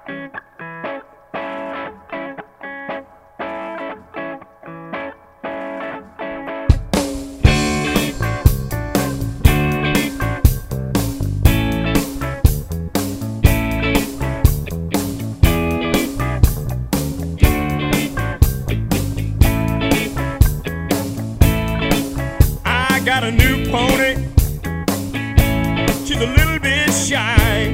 Got a new pony. She's a little bit shy.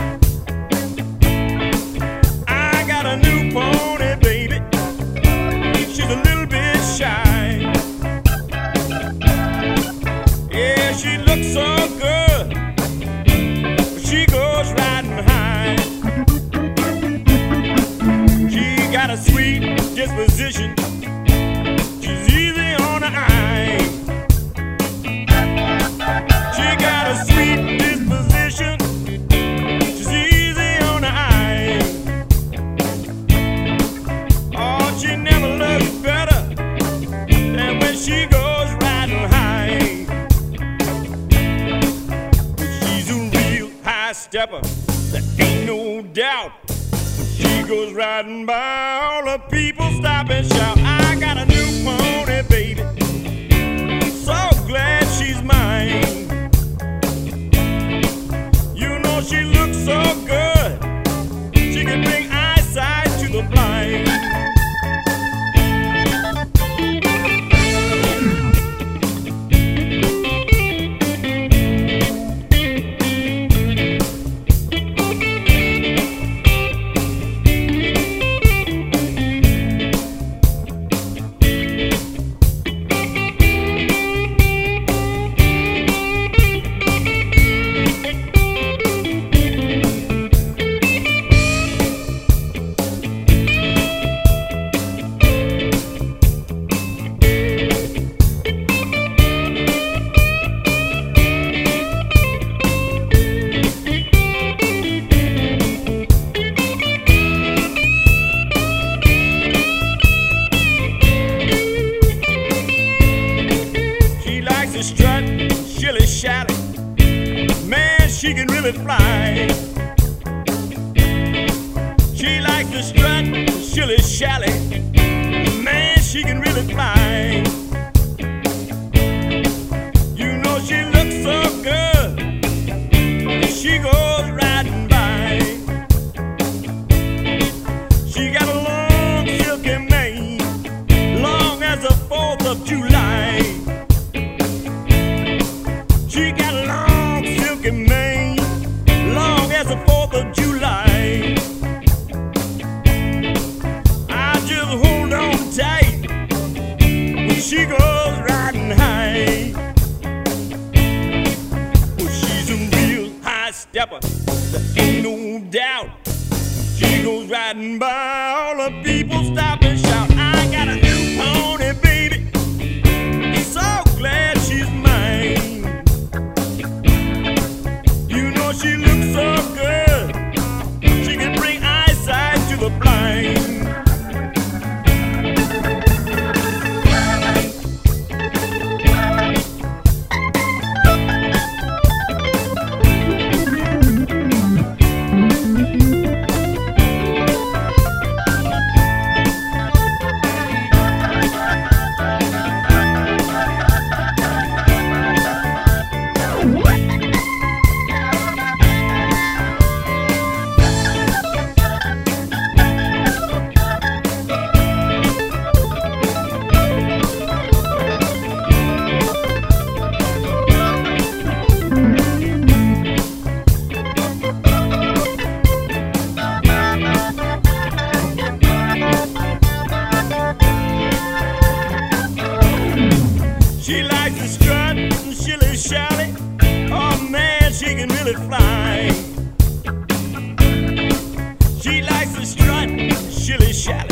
I got a new pony, baby. She's a little bit shy. Yeah, she looks so good, but she goes riding high. She got a sweet disposition. She's easy on the eye. She got a sweet disposition. She's easy on the eye. Oh, she never looks better than when she goes riding high. She's a real high stepper, there ain't no doubt. She goes riding by, all the people stop and shout. I got a new pony, baby. So glad she's mine. She looks so good, she can bring eyesight to the blind. Strut, shilly shally, man, she can really fly. She likes to strut, shilly shally, man, she can really fly. You know she looks so good, and she goes riding by. She got a long silky mane, long as the 4th of July. She got a long silky mane, long as the 4th of July. I just hold on tight when she goes riding high. Well, she's a real high stepper, there ain't no doubt. She goes riding by, all the people stop and shout. I got a new pony, baby. So glad she's mine. She looks so good, she can bring eyesight to the blind. She likes to strut and shilly-shally. Oh man, she can really fly. She likes to strut and shilly-shally.